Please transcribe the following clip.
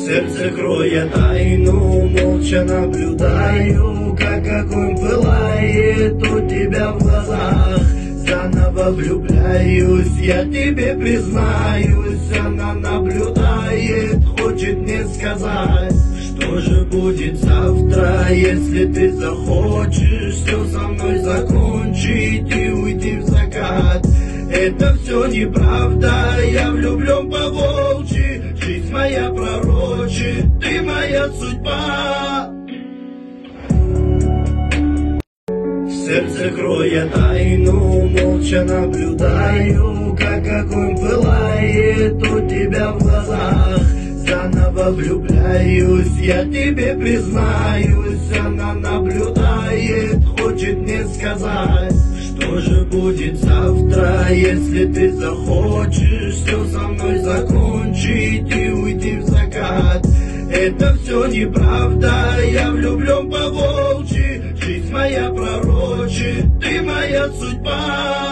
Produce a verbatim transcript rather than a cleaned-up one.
сердце кроя тайну, молча наблюдаю, как огонь пылает у тебя в глазах. Заново влюбляюсь, я тебе признаюсь, она наблюдает, хочет мне сказать, что же будет завтра, если ты захочешь все со мной закончить и уйти в закат. Это все неправда, я влюблен по волчьи, жизнь моя пророчит, ты моя судьба. Сердце кроя тайну, молча наблюдаю, как огонь пылает у тебя в глазах. Заново влюбляюсь, я тебе признаюсь, она наблюдает, хочет мне сказать, что же будет завтра, если ты захочешь все со мной закончить и уйти в закат. Это все неправда, я влюблен по волчьи, жизнь моя пророчит, ты моя судьба.